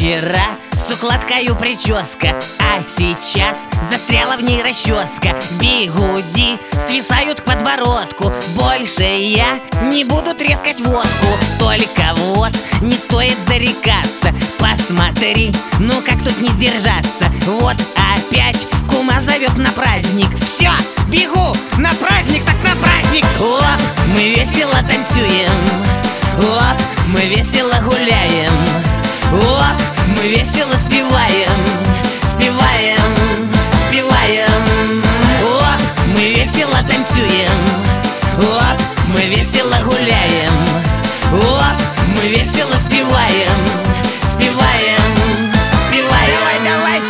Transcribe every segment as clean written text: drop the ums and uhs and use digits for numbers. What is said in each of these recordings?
вчера с укладкою прическа, а сейчас застряла в ней расческа. Бигуди свисают к подбородку, больше я не буду трескать водку. Только вот не стоит зарекаться, посмотри, ну как тут не сдержаться. Вот опять кума зовет на праздник. Все, бегу на праздник, так на праздник. Оп, мы весело танцуем, оп, мы весело гуляем, оп, мы весело спеваем, спеваем, спеваем. Оп, мы весело танцуем, оп, мы весело гуляем, оп, мы весело спеваем, спеваем, спеваем. Давай, давай.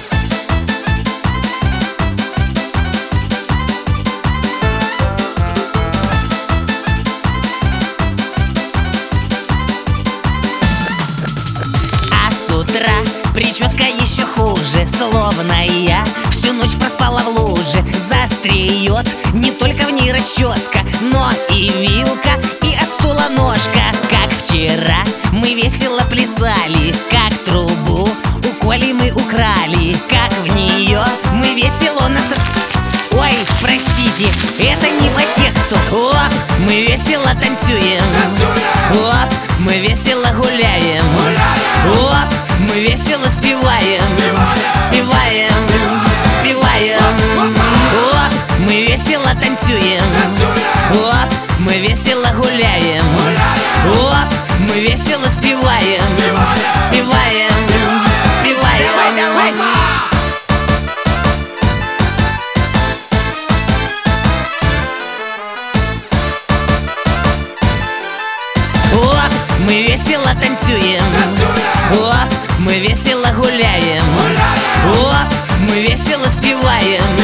С утра прическа еще хуже, словно я всю ночь проспала в луже. Застреет не только в ней расческа, но и вилка, и от стула ножка. Как вчера мы весело плясали, как трубу у Коли мы украли, как в нее мы весело Ой, простите, это не по тексту. Оп, мы весело танцуем, оп, мы весело гуляем, оп, мы весело спеваем, спеваем, спеваем. Оп, мы весело танцуем, оп, мы весело гуляем, оп, мы весело спеваем, спеваем, спеваем. Давай, давай. Оп, мы весело танцуем, оп, мы весело гуляем, оп, мы весело спеваем,